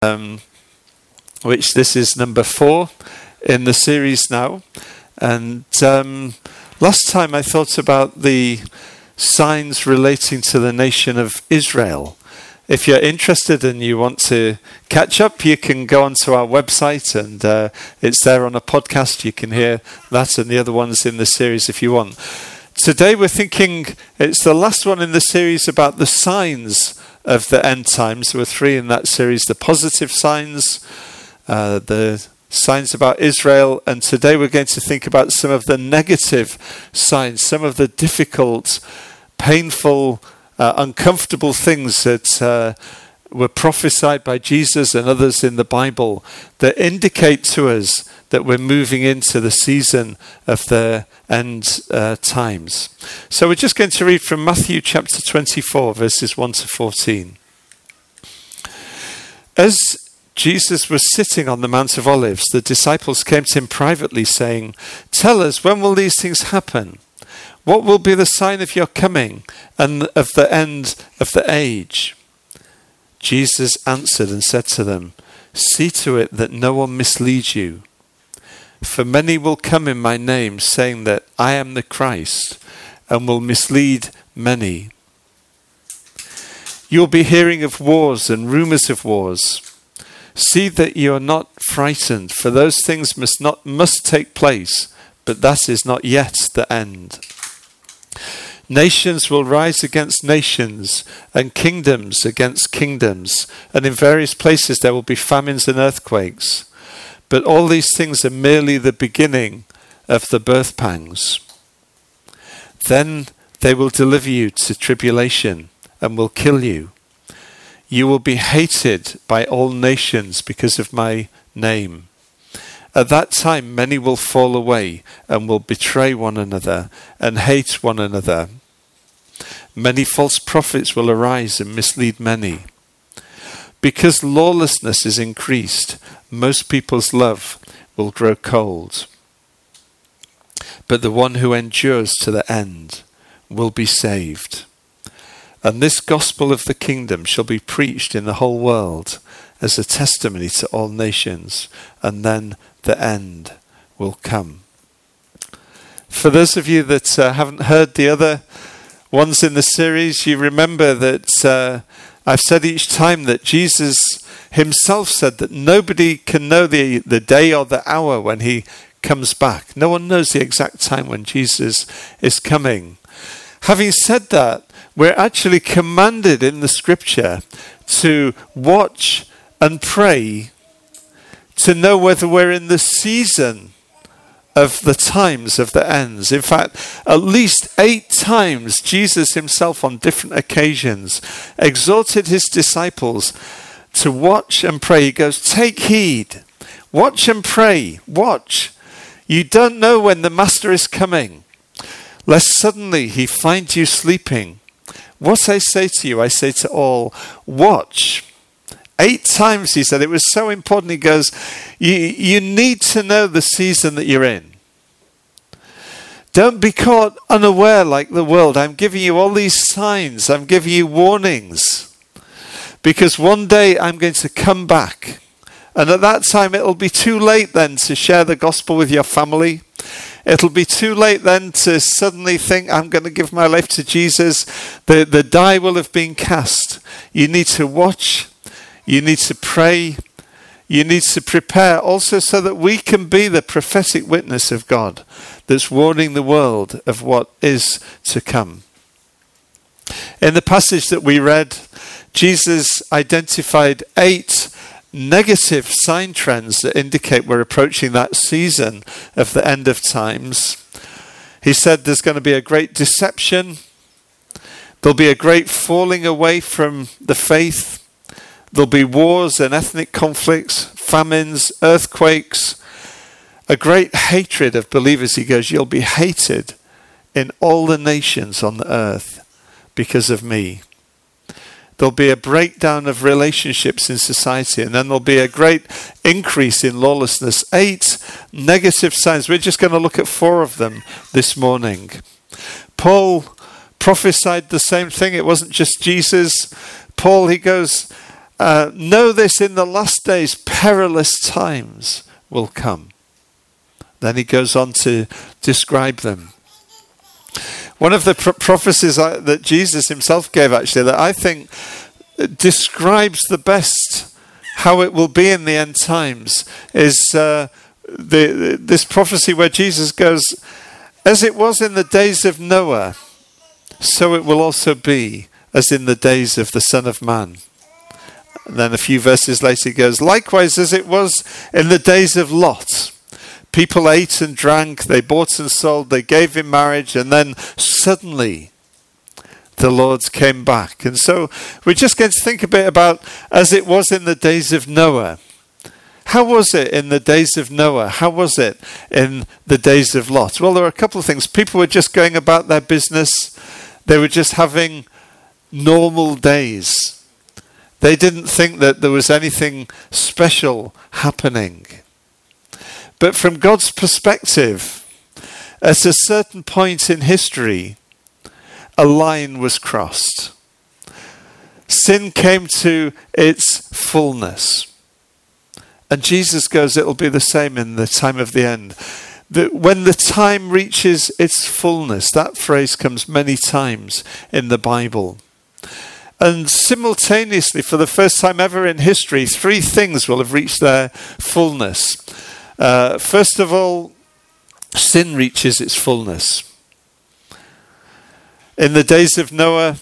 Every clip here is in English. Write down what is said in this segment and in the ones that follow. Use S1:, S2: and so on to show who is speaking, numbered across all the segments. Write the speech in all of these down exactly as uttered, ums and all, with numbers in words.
S1: um, which this is number four in the series now. And um, last time I thought about the signs relating to the nation of Israel. If you're interested and you want to catch up, you can go onto our website and uh, it's there on a podcast. You can hear that and the other ones in the series if you want. Today we're thinking it's the last one in the series about the signs of the end times. There were three in that series: the positive signs, uh, the signs about Israel, and today we're going to think about some of the negative signs, some of the difficult, painful, uh, uncomfortable things that uh, were prophesied by Jesus and others in the Bible that indicate to us that we're moving into the season of the end uh, times. So we're just going to read from Matthew chapter twenty-four, verses one to fourteen. As Jesus was sitting on the Mount of Olives, the disciples came to him privately, saying, "Tell us, when will these things happen? What will be the sign of your coming and of the end of the age?" Jesus answered and said to them, "See to it that no one misleads you. For many will come in my name, saying that I am the Christ, and will mislead many. You will be hearing of wars and rumors of wars. See that you are not frightened, for those things must not must take place, but that is not yet the end. Nations will rise against nations, and kingdoms against kingdoms, and in various places there will be famines and earthquakes. But all these things are merely the beginning of the birth pangs. Then they will deliver you to tribulation and will kill you. You will be hated by all nations because of my name. At that time many will fall away and will betray one another and hate one another. Many false prophets will arise and mislead many. Because lawlessness is increased, most people's love will grow cold. But the one who endures to the end will be saved. And this gospel of the kingdom shall be preached in the whole world as a testimony to all nations, and then the end will come." For those of you that uh, haven't heard the other ones in the series, you remember that uh, I've said each time that Jesus himself said that nobody can know the, the day or the hour when he comes back. No one knows the exact time when Jesus is coming. Having said that, we're actually commanded in the scripture to watch and pray to know whether we're in the season of the times of the ends. In fact, at least eight times Jesus himself on different occasions exhorted his disciples to watch and pray. He goes, "Take heed, watch and pray, watch. You don't know when the master is coming, lest suddenly he find you sleeping. What I say to you, I say to all, watch." Eight times he said. It was so important. He goes, you, you need to know the season that you're in. Don't be caught unaware like the world. I'm giving you all these signs. I'm giving you warnings. Because one day I'm going to come back. And at that time it'll be too late then to share the gospel with your family. It'll be too late then to suddenly think, I'm going to give my life to Jesus. The, the die will have been cast. You need to watch. You need to pray. You need to prepare also so that we can be the prophetic witness of God that's warning the world of what is to come. In the passage that we read, Jesus identified eight negative sign trends that indicate we're approaching that season of the end of times. He said there's going to be a great deception. There'll be a great falling away from the faith. There'll be wars and ethnic conflicts, famines, earthquakes, a great hatred of believers. He goes, you'll be hated in all the nations on the earth because of me. There'll be a breakdown of relationships in society, and then there'll be a great increase in lawlessness. Eight negative signs. We're just going to look at four of them this morning. Paul prophesied the same thing. It wasn't just Jesus. Paul, he goes, uh, know this, in the last days, perilous times will come. Then he goes on to describe them. One of the pro- prophecies I, that Jesus himself gave, actually, that I think describes the best how it will be in the end times, is uh, the, this prophecy where Jesus goes, as it was in the days of Noah, so it will also be as in the days of the Son of Man. And then a few verses later he goes, likewise as it was in the days of Lot. People ate and drank, they bought and sold, they gave in marriage, and then suddenly the Lord came back. And so we're just going to think a bit about as it was in the days of Noah. How was it in the days of Noah? How was it in the days of Lot? Well, there are a couple of things. People were just going about their business. They were just having normal days. They didn't think that there was anything special happening. But from God's perspective, at a certain point in history, a line was crossed. Sin came to its fullness. And Jesus goes, it'll be the same in the time of the end. That when the time reaches its fullness, that phrase comes many times in the Bible. And simultaneously, for the first time ever in history, three things will have reached their fullness. Uh, first of all, sin reaches its fullness. In the days of Noah,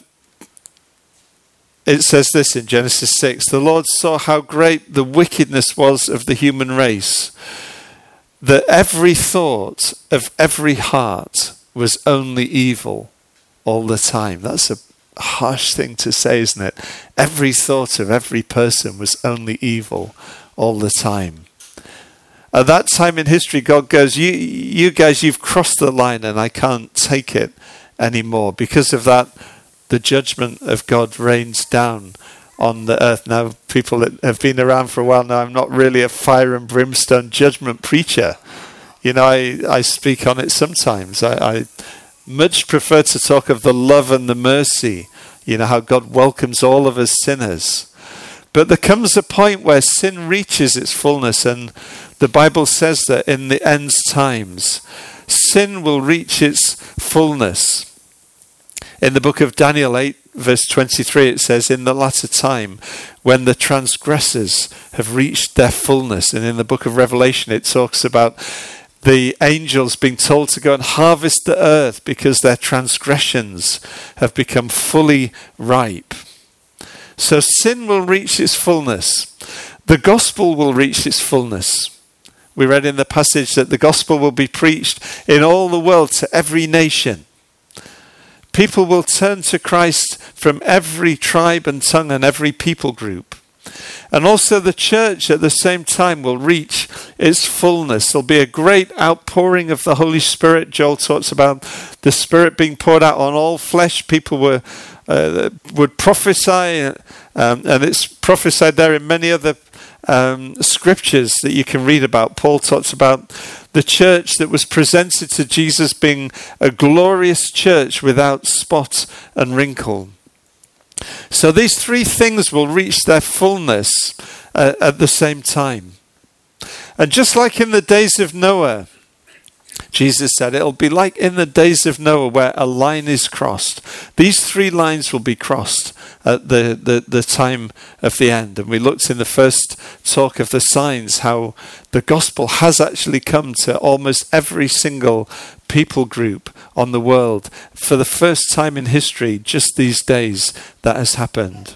S1: it says this in Genesis six, the Lord saw how great the wickedness was of the human race, that every thought of every heart was only evil all the time. That's a harsh thing to say, isn't it? Every thought of every person was only evil all the time. At that time in history, God goes, you, you guys, you've crossed the line and I can't take it anymore. Because of that, the judgment of God rains down on the earth. Now, people that have been around for a while now, I'm not really a fire and brimstone judgment preacher. You know, I, I speak on it sometimes. I, I much prefer to talk of the love and the mercy, you know, how God welcomes all of us sinners. But there comes a point where sin reaches its fullness, and the Bible says that in the end times, sin will reach its fullness. In the book of Daniel eight, verse twenty-three, it says, in the latter time, when the transgressors have reached their fullness. And in the book of Revelation, it talks about the angels being told to go and harvest the earth because their transgressions have become fully ripe. So sin will reach its fullness. The gospel will reach its fullness. We read in the passage that the gospel will be preached in all the world to every nation. People will turn to Christ from every tribe and tongue and every people group. And also the church at the same time will reach its fullness. There'll be a great outpouring of the Holy Spirit. Joel talks about the Spirit being poured out on all flesh. People were uh, would prophesy, um, and it's prophesied there in many other um, scriptures that you can read about. Paul talks about the church that was presented to Jesus being a glorious church without spot and wrinkle. So these three things will reach their fullness uh, at the same time. And just like in the days of Noah, Jesus said it'll be like in the days of Noah where a line is crossed. These three lines will be crossed at the, the, the time of the end. And we looked in the first talk of the signs how the gospel has actually come to almost every single people group on the world. For the first time in history, just these days, that has happened.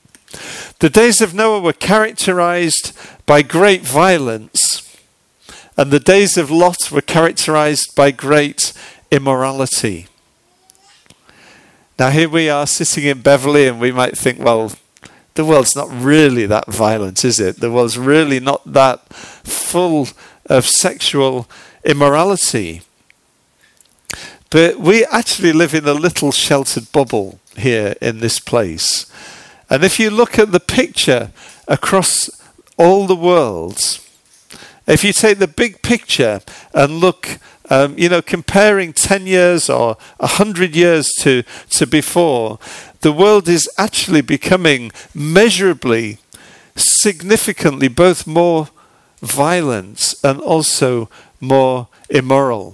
S1: The days of Noah were characterized by great violence, and the days of Lot were characterized by great immorality. Now here we are sitting in Beverley, and we might think, well, the world's not really that violent, is it? The world's really not that full of sexual immorality. But we actually live in a little sheltered bubble here in this place. And if you look at the picture across all the world, if you take the big picture and look, um, you know, comparing ten years or one hundred years to, to before, the world is actually becoming measurably significantly both more violent and also more immoral.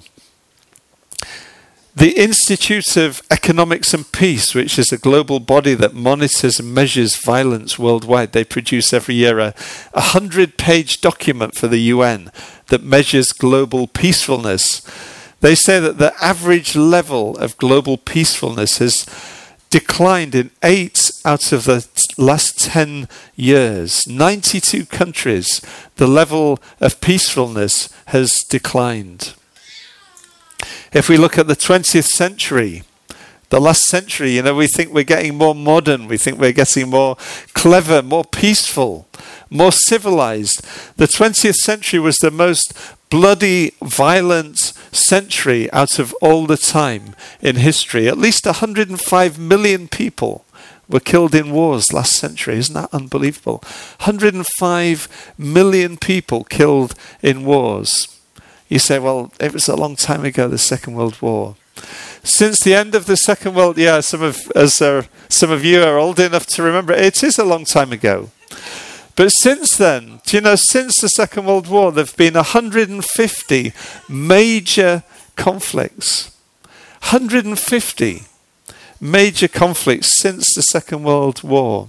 S1: The Institute of Economics and Peace, which is a global body that monitors and measures violence worldwide, they produce every year a hundred-page document for the U N that measures global peacefulness. They say that the average level of global peacefulness has declined in eight out of the last ten years. ninety-two countries, the level of peacefulness has declined. If we look at the twentieth century, the last century, you know, we think we're getting more modern, we think we're getting more clever, more peaceful, more civilized. The twentieth century was the most bloody, violent century out of all the time in history. At least one hundred five million people were killed in wars last century. Isn't that unbelievable? one hundred five million people killed in wars. You say, well, it was a long time ago, the Second World War. Since the end of the Second World, yeah, some of as uh, some of you are old enough to remember, it is a long time ago. But since then, do you know, since the Second World War, there have been one hundred fifty major conflicts. one hundred fifty major conflicts since the Second World War.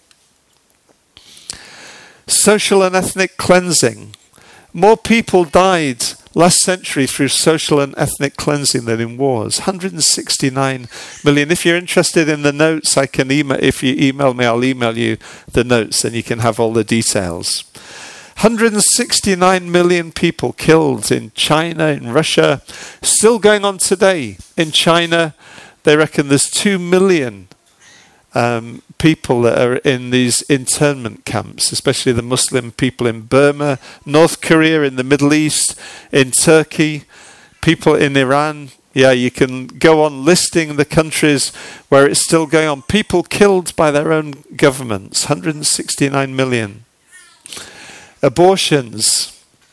S1: Social and ethnic cleansing. More people died last century through social and ethnic cleansing than in wars. one hundred sixty-nine million. If you're interested in the notes, I can email. If you email me, I'll email you the notes, and you can have all the details. one hundred sixty-nine million people killed in China, in Russia. Still going on today in China. They reckon there's two million um, people that are in these internment camps, especially the Muslim people in Burma, North Korea, in the Middle East, in Turkey, people in Iran. Yeah, you can go on listing the countries where it's still going on. People killed by their own governments, one hundred sixty-nine million. Abortions.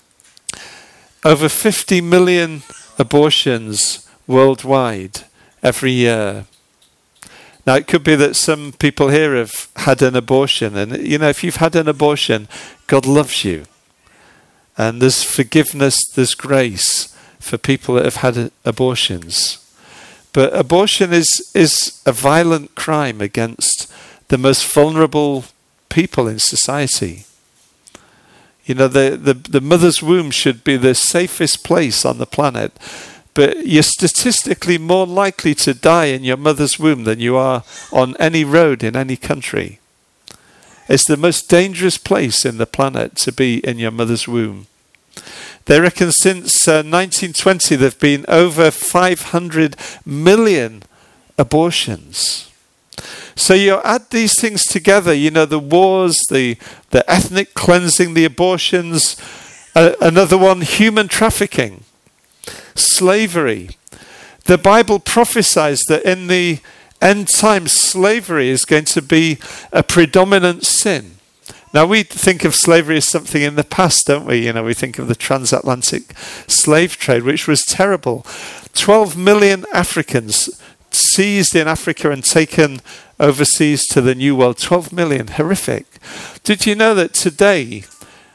S1: Over fifty million abortions worldwide every year. Now, it could be that some people here have had an abortion. And, you know, if you've had an abortion, God loves you. And there's forgiveness, there's grace for people that have had abortions. But abortion is, is a violent crime against the most vulnerable people in society. You know, the, the, the mother's womb should be the safest place on the planet. But you're statistically more likely to die in your mother's womb than you are on any road in any country. It's the most dangerous place in the planet to be in your mother's womb. They reckon since uh, nineteen twenty there have been over five hundred million abortions. So you add these things together, you know, the wars, the, the ethnic cleansing, the abortions, uh, another one, human trafficking. Slavery. The Bible prophesies that in the end times, slavery is going to be a predominant sin. Now, we think of slavery as something in the past, don't we? You know, we think of the transatlantic slave trade, which was terrible. twelve million Africans seized in Africa and taken overseas to the New World. twelve million. Horrific. Did you know that today,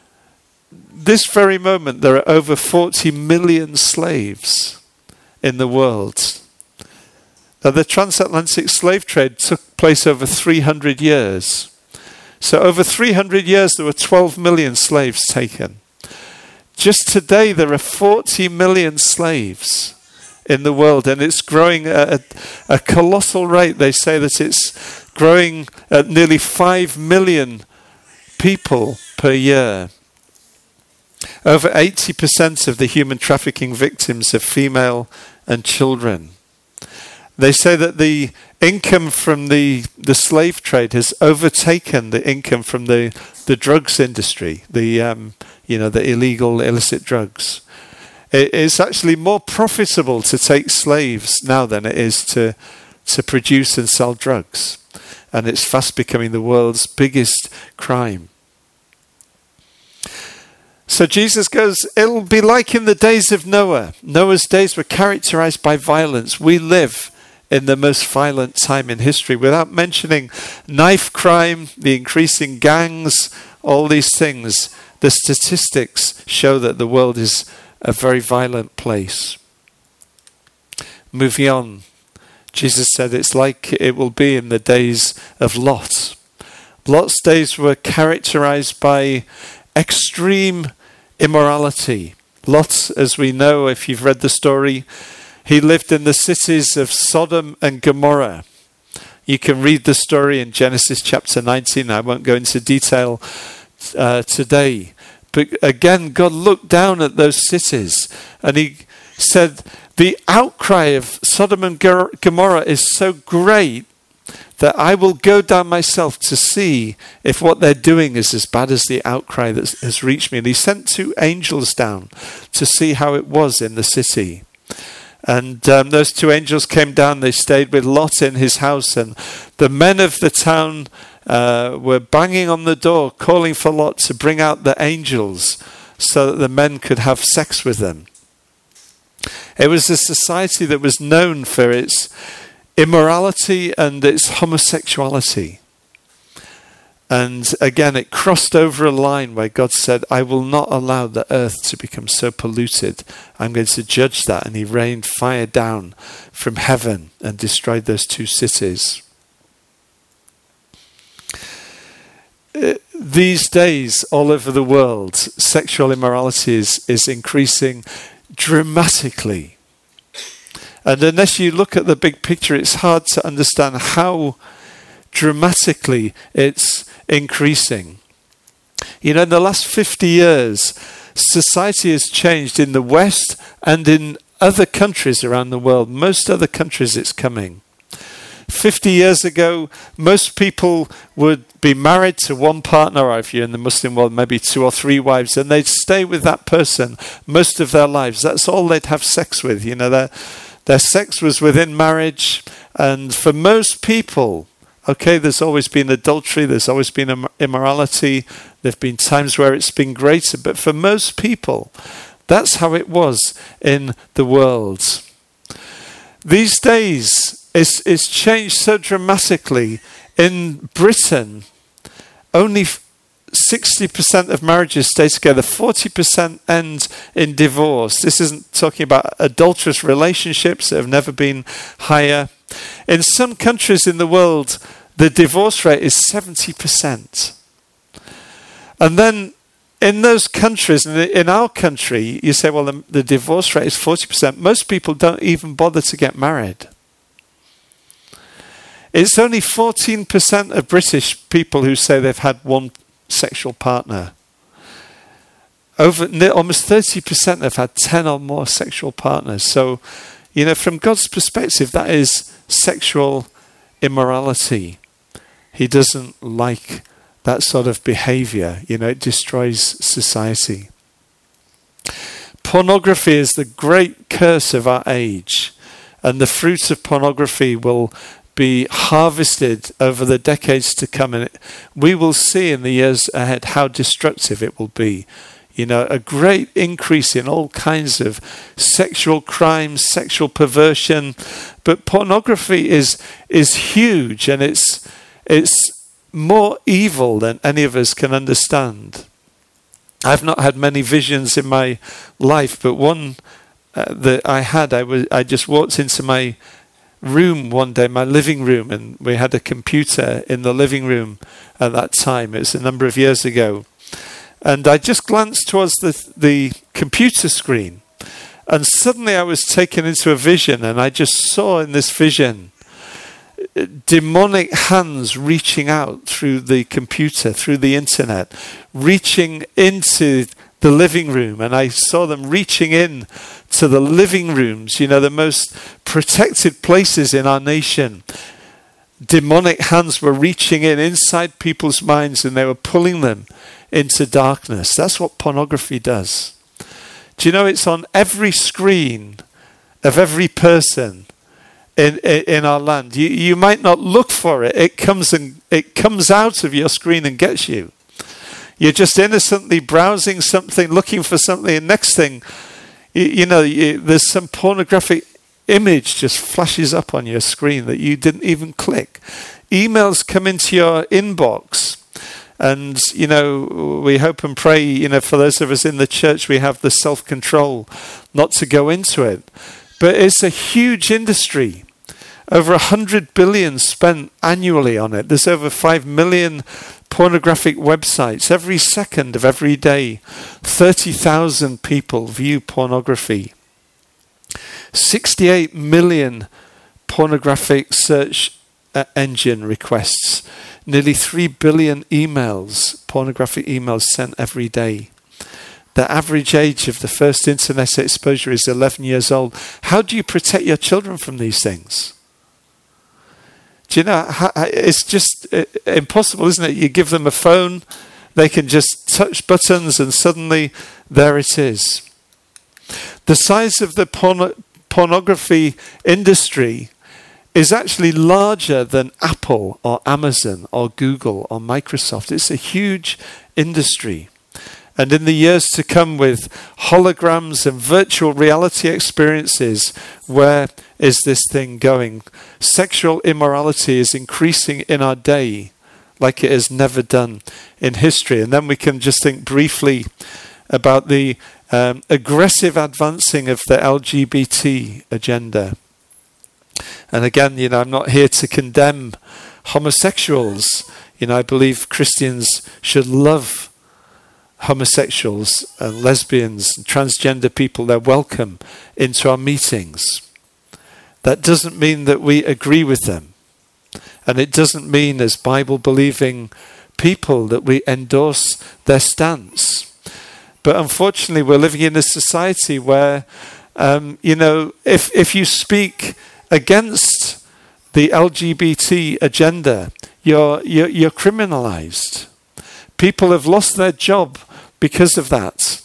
S1: this very moment, there are over forty million slaves in the world? Now, the transatlantic slave trade took place over three hundred years. So over three hundred years, there were twelve million slaves taken. Just today, there are forty million slaves in the world, and it's growing at a, a colossal rate. They say that it's growing at nearly five million people per year. Over eighty percent of the human trafficking victims are female and children. They say that the income from the, the slave trade has overtaken the income from the, the drugs industry, the um, you know the illegal illicit drugs. It is actually more profitable to take slaves now than it is to to produce and sell drugs, and it's fast becoming the world's biggest crime. So Jesus goes, it'll be like in the days of Noah. Noah's days were characterized by violence. We live in the most violent time in history, without mentioning knife crime, the increasing gangs, all these things, the statistics show that the world is a very violent place. Moving on, Jesus said it's like it will be in the days of Lot. Lot's days were characterized by extreme immorality. Lot, as we know, if you've read the story, he lived in the cities of Sodom and Gomorrah. You can read the story in Genesis chapter nineteen. I won't go into detail uh, today. But again, God looked down at those cities and he said, the outcry of Sodom and Gomorrah is so great that I will go down myself to see if what they're doing is as bad as the outcry that has reached me. And he sent two angels down to see how it was in the city. And um, those two angels came down, they stayed with Lot in his house, and the men of the town uh, were banging on the door, calling for Lot to bring out the angels so that the men could have sex with them. It was a society that was known for its immorality and its homosexuality. And again, it crossed over a line where God said, I will not allow the earth to become so polluted. I'm going to judge that. And he rained fire down from heaven and destroyed those two cities. These days, all over the world, sexual immorality is, is increasing dramatically. And unless you look at the big picture, it's hard to understand how dramatically it's increasing. You know, in the last fifty years, society has changed in the West and in other countries around the world. Most other countries it's coming. fifty years ago, most people would be married to one partner, or if you're in the Muslim world, maybe two or three wives, and they'd stay with that person most of their lives. That's all they'd have sex with. You know, their, their sex was within marriage, and for most people, okay, there's always been adultery, there's always been immorality, there have been times where it's been greater, but for most people, that's how it was in the world. These days, it's, it's changed so dramatically. In Britain, only sixty percent of marriages stay together, forty percent end in divorce. This isn't talking about adulterous relationships that have never been higher. In some countries in the world, the divorce rate is seventy percent. And then in those countries, in our country, you say, well, the, the divorce rate is forty percent. Most people don't even bother to get married. It's only fourteen percent of British people who say they've had one sexual partner. Over almost thirty percent have had ten or more sexual partners. So, you know, from God's perspective, that is sexual immorality. He doesn't like that sort of behavior. You know, it destroys society. Pornography is the great curse of our age, and the fruit of pornography will be harvested over the decades to come, and it, we will see in the years ahead how destructive it will be. You know, a great increase in all kinds of sexual crimes, sexual perversion, but pornography is is huge, and it's it's more evil than any of us can understand. I've not had many visions in my life, but one uh, that I had, I was I just walked into my room one day, my living room, and we had a computer in the living room at that time. It was a number of years ago. And I just glanced towards the the computer screen, and suddenly I was taken into a vision, and I just saw in this vision demonic hands reaching out through the computer, through the internet, reaching into the living room, and I saw them reaching in to the living rooms, you know, the most protected places in our nation. Demonic hands were reaching in inside people's minds, and they were pulling them into darkness. That's what pornography does. Do you know it's on every screen of every person in in, in our land? You you might not look for it. It comes and it comes out of your screen and gets you. You're just innocently browsing something, looking for something, and next thing, you, you know, you, there's some pornographic image just flashes up on your screen that you didn't even click. Emails come into your inbox, And, you know, we hope and pray, you know, for those of us in the church, we have the self-control not to go into it. But it's a huge industry. Over a hundred billion spent annually on it. There's over five million pornographic websites every second of every day. thirty thousand people view pornography. sixty-eight million pornographic search uh, engine requests. Nearly three billion emails, pornographic emails sent every day. The average age of the first internet exposure is eleven years old. How do you protect your children from these things? Do you know, it's just impossible, isn't it? You give them a phone, they can just touch buttons and suddenly there it is. The size of the porn- pornography industry is actually larger than Apple or Amazon or Google or Microsoft. It's a huge industry. And in the years to come, with holograms and virtual reality experiences, where is this thing going? Sexual immorality is increasing in our day like it has never done in history. And then we can just think briefly about the um, aggressive advancing of the L G B T agenda. And again, you know, I'm not here to condemn homosexuals. You know, I believe Christians should love homosexuals and lesbians and transgender people. They're welcome into our meetings. That doesn't mean that we agree with them. And it doesn't mean, as Bible-believing people, that we endorse their stance. But unfortunately, we're living in a society where, um, you know, if, if you speak against the L G B T agenda, you're, you're, you're criminalized. People have lost their job because of that.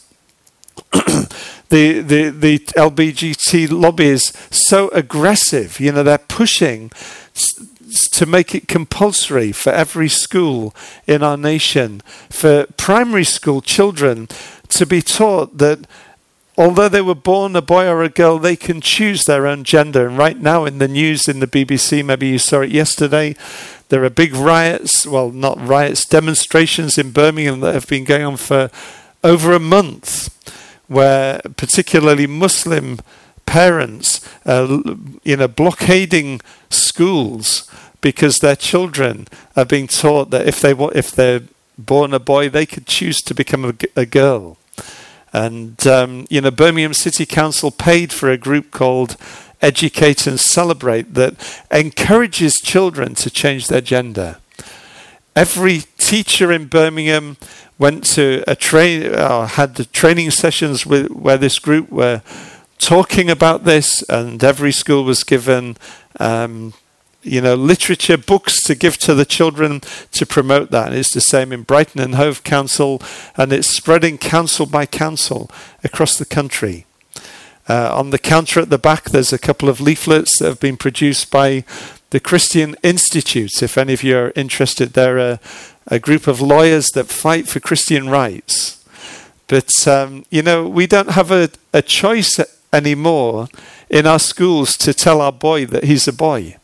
S1: the, the, the L G B T lobby is so aggressive. You know, they're pushing to make it compulsory for every school in our nation, for primary school children to be taught that although they were born a boy or a girl, they can choose their own gender. And right now in the news, in the B B C, maybe you saw it yesterday, there are big riots, well, not riots, demonstrations in Birmingham that have been going on for over a month, where particularly Muslim parents are, you know, blockading schools because their children are being taught that if they if they're born a boy, they could choose to become a, a girl. And, um, you know, Birmingham City Council paid for a group called Educate and Celebrate that encourages children to change their gender. Every teacher in Birmingham went to a train, uh, had the training sessions with, where this group were talking about this, and every school was given um, you know, literature, books to give to the children to promote that. And it's the same in Brighton and Hove Council, and it's spreading council by council across the country. Uh, on the counter at the back, there's a couple of leaflets that have been produced by the Christian Institute. If any of you are interested, they're a, a group of lawyers that fight for Christian rights. But, um, you know, we don't have a, a choice anymore in our schools to tell our boy that he's a boy.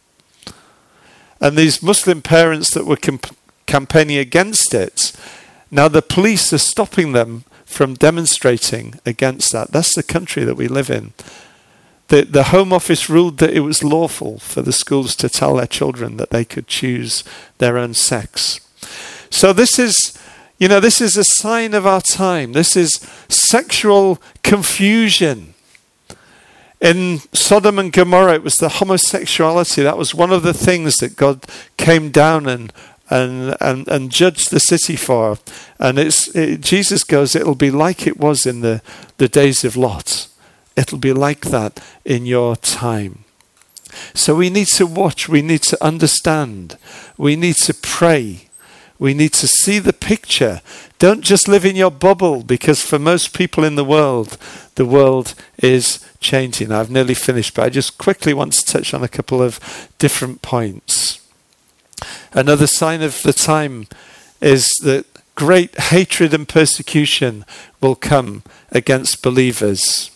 S1: And these Muslim parents that were camp- campaigning against it, now the police are stopping them from demonstrating against that. That's the country that we live in. The, the Home Office ruled that it was lawful for the schools to tell their children that they could choose their own sex. So this is, you know, this is a sign of our time. This is sexual confusion. In Sodom and Gomorrah, it was the homosexuality. That was one of the things that God came down and and and, and judged the city for. And it's it, Jesus goes, it'll be like it was in the, the days of Lot. It'll be like that in your time. So we need to watch. We need to understand. We need to pray. We need to see the picture. Don't just live in your bubble, because for most people in the world, the world is changing. I've nearly finished, but I just quickly want to touch on a couple of different points. Another sign of the time is that great hatred and persecution will come against believers.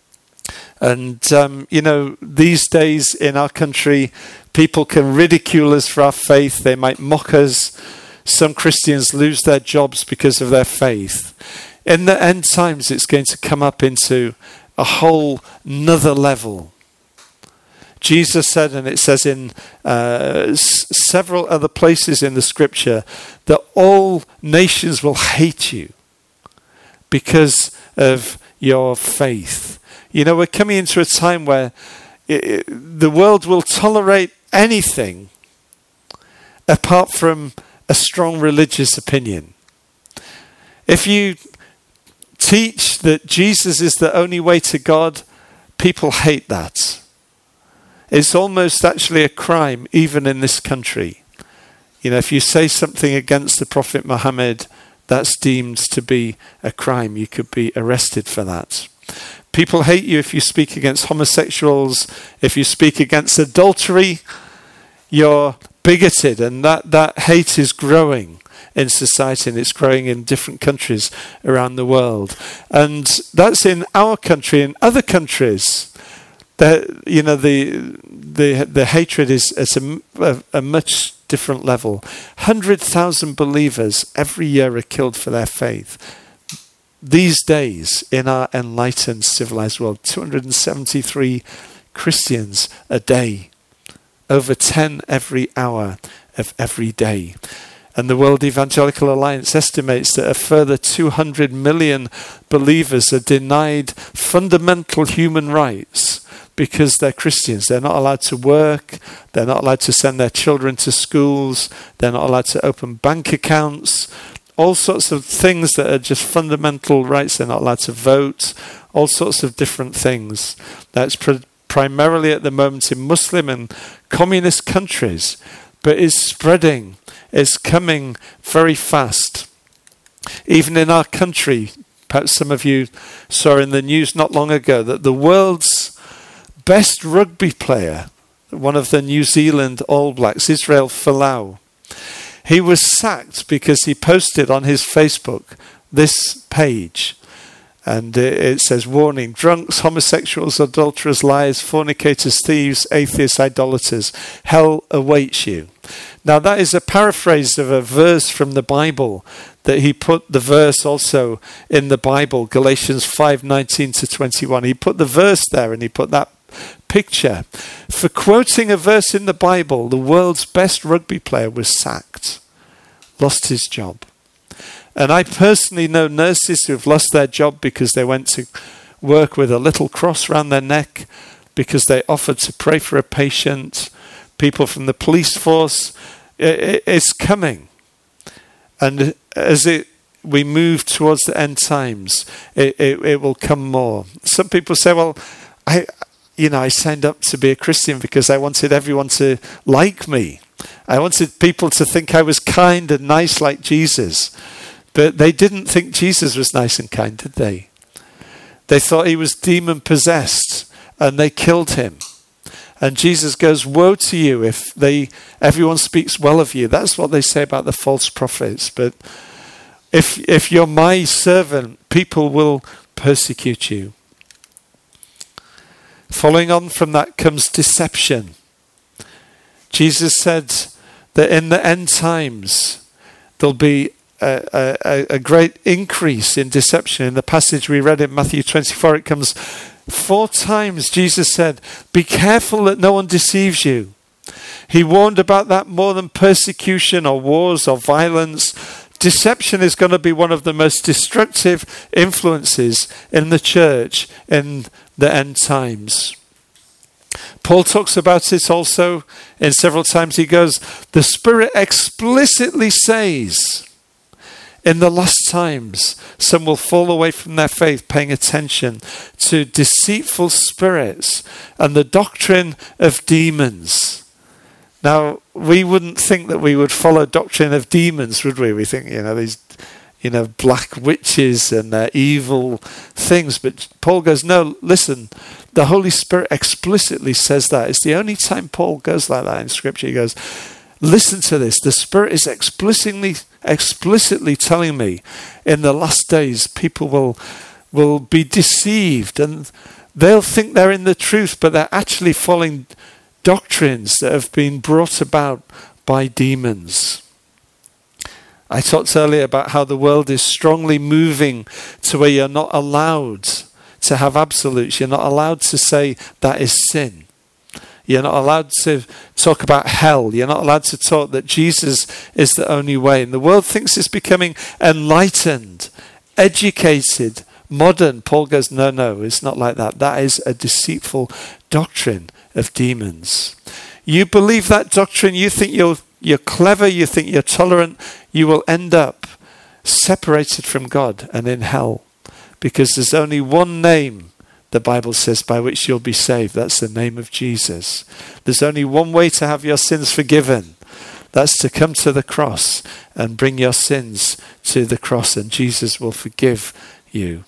S1: And, um, you know, these days in our country, people can ridicule us for our faith. They might mock us. some Christians lose their jobs because of their faith. In the end times, it's going to come up into a whole nother level. Jesus said, and it says in uh, s- several other places in the scripture, that all nations will hate you because of your faith. You know, we're coming into a time where it, it, the world will tolerate anything apart from a strong religious opinion. If you teach that Jesus is the only way to God, people hate that. It's almost actually a crime, even in this country. You know, if you say something against the Prophet Muhammad, that's deemed to be a crime. You could be arrested for that. People hate you if you speak against homosexuals, if you speak against adultery, you're bigoted, and that, that hate is growing in society, and it's growing in different countries around the world. And that's in our country. In other countries, the, you know, the the the hatred is at a, a, a much different level. one hundred thousand believers every year are killed for their faith. These days, in our enlightened, civilized world, two hundred seventy-three Christians a day. Over ten every hour of every day. And the World Evangelical Alliance estimates that a further two hundred million believers are denied fundamental human rights because they're Christians. They're not allowed to work. They're not allowed to send their children to schools. They're not allowed to open bank accounts. All sorts of things that are just fundamental rights. They're not allowed to vote. All sorts of different things. That's pr- primarily at the moment in Muslim and communist countries, but is spreading. It's coming very fast. Even in our country, perhaps some of you saw in the news not long ago that the world's best rugby player, one of the New Zealand All Blacks, Israel Folau, he was sacked because he posted on his Facebook this page. And it says, warning, drunks, homosexuals, adulterers, liars, fornicators, thieves, atheists, idolaters, hell awaits you. Now that is a paraphrase of a verse from the Bible, that he put the verse also in the Bible, Galatians five nineteen to twenty-one. He put the verse there and he put that picture. For quoting a verse in the Bible, the world's best rugby player was sacked, lost his job. And I personally know nurses who have lost their job because they went to work with a little cross around their neck because they offered to pray for a patient. People from the police force, it, it's coming. And as it we move towards the end times, it, it, it will come more. Some people say, well, I, you know, I signed up to be a Christian because I wanted everyone to like me. I wanted people to think I was kind and nice like Jesus. But they didn't think Jesus was nice and kind, did they? They thought he was demon-possessed, and they killed him. And Jesus goes, woe to you if they everyone speaks well of you. That's what they say about the false prophets. But if if you're my servant, people will persecute you. Following on from that comes deception. Jesus said that in the end times, there'll be A, a, a great increase in deception. In the passage we read in Matthew twenty-four, it comes four times. Jesus said, be careful that no one deceives you. He warned about that more than persecution or wars or violence. Deception is going to be one of the most destructive influences in the church in the end times. Paul talks about it also in several times. He goes, the Spirit explicitly says, in the last times, some will fall away from their faith, paying attention to deceitful spirits and the doctrine of demons. Now, we wouldn't think that we would follow doctrine of demons, would we? We think, you know, these, you know, black witches and uh, evil things. But Paul goes, no, listen, the Holy Spirit explicitly says that. It's the only time Paul goes like that in Scripture. He goes, listen to this. The Spirit is explicitly explicitly telling me in the last days people will will be deceived and they'll think they're in the truth, but they're actually following doctrines that have been brought about by demons. I talked earlier about how the world is strongly moving to where you're not allowed to have absolutes. You're not allowed to say that is sin. You're not allowed to talk about hell. You're not allowed to talk that Jesus is the only way. And the world thinks it's becoming enlightened, educated, modern. Paul goes, no, no, it's not like that. That is a deceitful doctrine of demons. You believe that doctrine, you think you're, you're clever, you think you're tolerant, you will end up separated from God and in hell. Because there's only one name, the Bible says, by which you'll be saved. That's the name of Jesus. There's only one way to have your sins forgiven. That's to come to the cross and bring your sins to the cross, and Jesus will forgive you.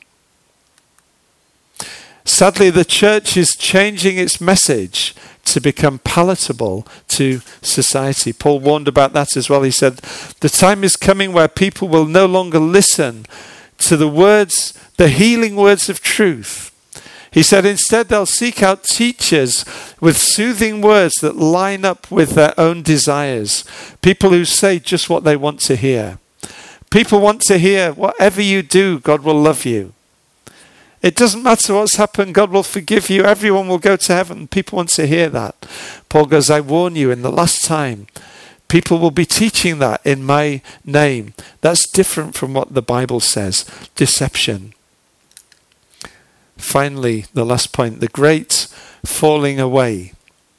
S1: Sadly, the church is changing its message to become palatable to society. Paul warned about that as well. He said, the time is coming where people will no longer listen to the words, the healing words of truth. He said instead they'll seek out teachers with soothing words that line up with their own desires. People who say just what they want to hear. People want to hear, whatever you do, God will love you. It doesn't matter what's happened, God will forgive you. Everyone will go to heaven. People want to hear that. Paul goes, I warn you, in the last time, people will be teaching that in my name. That's different from what the Bible says. Deception. Finally, the last point, the great falling away.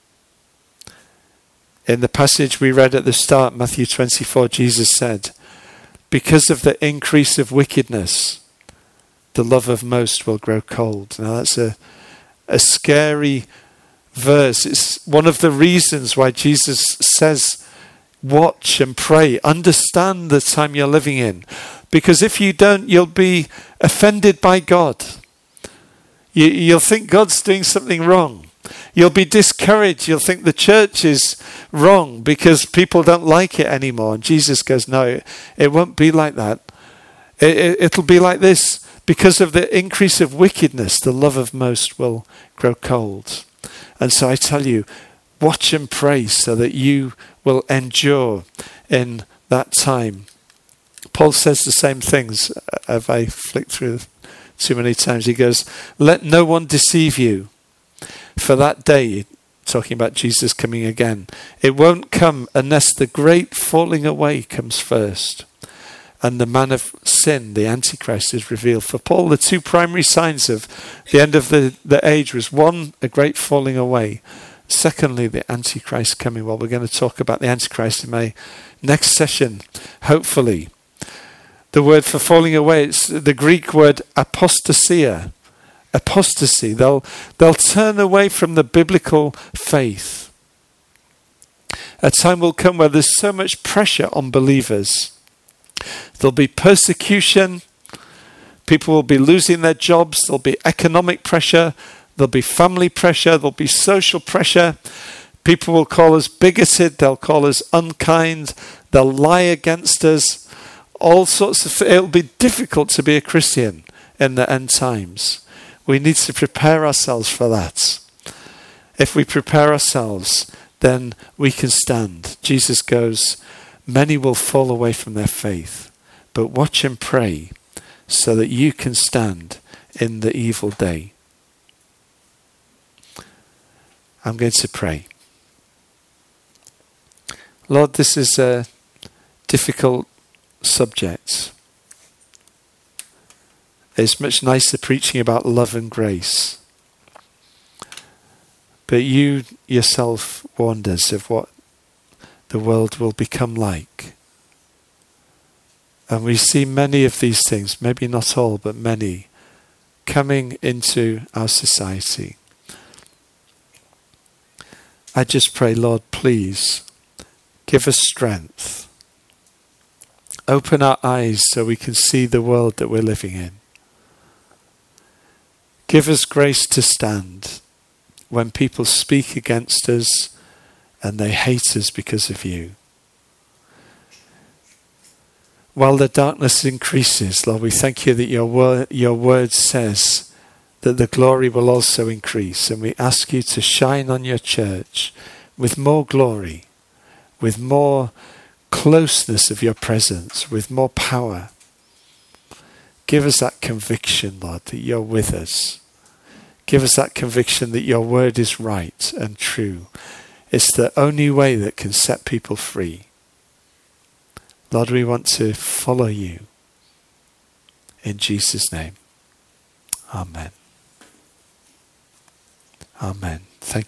S1: In the passage we read at the start, Matthew twenty-four, Jesus said, because of the increase of wickedness, the love of most will grow cold. Now that's a, a scary verse. It's one of the reasons why Jesus says, watch and pray. Understand the time you're living in. Because if you don't, you'll be offended by God. You, you'll think God's doing something wrong. You'll be discouraged. You'll think the church is wrong because people don't like it anymore. And Jesus goes, no, it, it won't be like that. It, it, it'll be like this. Because of the increase of wickedness, the love of most will grow cold. And so I tell you, watch and pray so that you will endure in that time. Paul says the same things. Have I flicked through too many times? He goes, let no one deceive you. For that day, talking about Jesus coming again, it won't come unless the great falling away comes first. And the man of sin, the Antichrist, is revealed. For Paul, the two primary signs of the end of the, the age was, one, a great falling away. Secondly, the Antichrist coming. Well, we're going to talk about the Antichrist in my next session, hopefully. The word for falling away, it's the Greek word apostasia. Apostasy. They'll, they'll turn away from the biblical faith. A time will come where there's so much pressure on believers. There'll be persecution. People will be losing their jobs. There'll be economic pressure. There'll be family pressure. There'll be social pressure. People will call us bigoted. They'll call us unkind. They'll lie against us. All sorts of... It'll be difficult to be a Christian in the end times. We need to prepare ourselves for that. If we prepare ourselves, then we can stand. Jesus goes, many will fall away from their faith, but watch and pray so that you can stand in the evil day. I'm going to pray. Lord, this is a difficult subject. It's much nicer preaching about love and grace. But you yourself warned us of what the world will become like. And we see many of these things, maybe not all, but many, coming into our society. I just pray, Lord, please give us strength. Open our eyes so we can see the world that we're living in. Give us grace to stand when people speak against us and they hate us because of you. While the darkness increases, Lord, we thank you that your word, your word says that the glory will also increase. And we ask you to shine on your church with more glory, with more closeness of your presence, with more power. Give us that conviction, Lord, that you're with us. Give us that conviction that your word is right and true. It's the only way that can set people free. Lord, we want to follow you. In Jesus' name. Amen. Amen. Thank you.